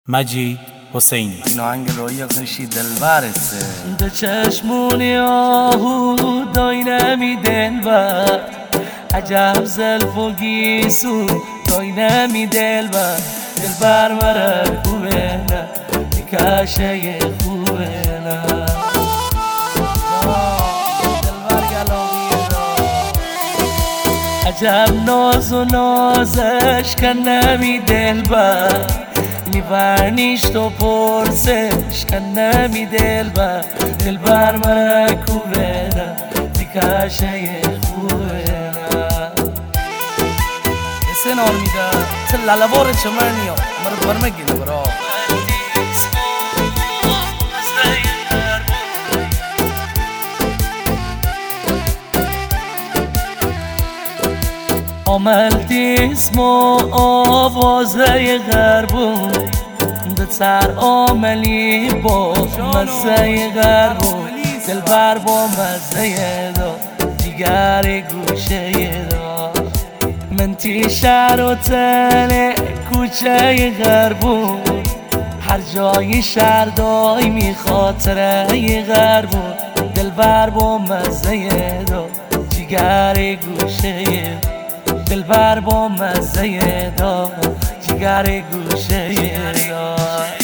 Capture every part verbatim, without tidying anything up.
مجید حسینی. این آهنگ روی قشی دلبرسه ده چشمونی آهو داینمی دلبر عجب زلف و گیسو داینمی دلبر دلبر مرا خوبه نه کاشه خوبه نه دلبر گلاویه عجب ناز و نازش کنمی دلبر میبرنیش تو پرسش کنمی دلبر دلبر مرا خوبه نه دیکاشه خوبه نه اسه نار میده تل لالبار چمرنیو مرد برمگینه برا عملتی اسم و آوازه غربون ده سر عملی با مزه غربون دلبر با مزه دا دیگر گوشه دا من تی شهر و تل کوچه غربون هر جای شهر دای می خاطره غربون دلبر با مزه دا دیگر گوشه دا دلبر با مزه دا جگر گوشه دا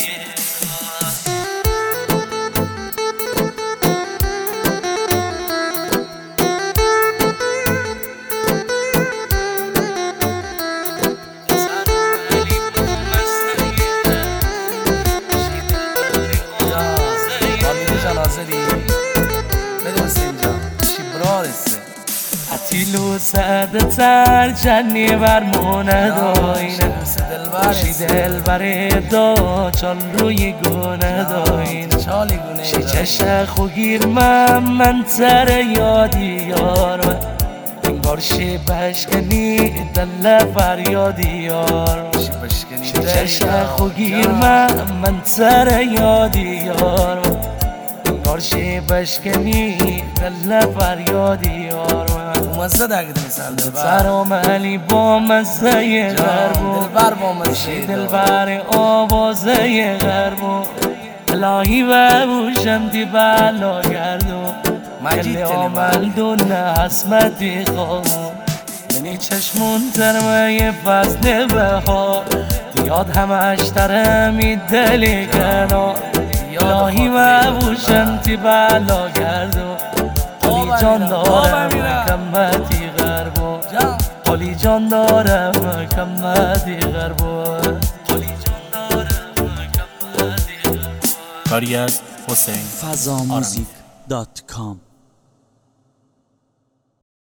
تیلو ساده تر جنی برمونه داینه شی دل بره دا چال روی گونه داینه شی چشخ و گیر من من تر یادی یار این بار شی بشکنی دل فریادی یار شی چشخ و گیر من من تر یادی یار این بار شی بشکنی دل فریادی یار مزه ده اگه مثال دلبر سرام علی با مزه غربو دلبر با مزه دلبر آوازه غربو الهی و بوشم دی بلا گردو مجید عمل دونه حسمتی خواهو یعنی چشمون ترمه فصل بهار دیاد همش ترمی دلی کنار الهی و بوشم دی بلا گردو حالی جان دارم کمتی غربو حالی جان دارم کمتی غربو حالی جان دارم کمتی غربو کاری از حسین فضاموزیک دات کام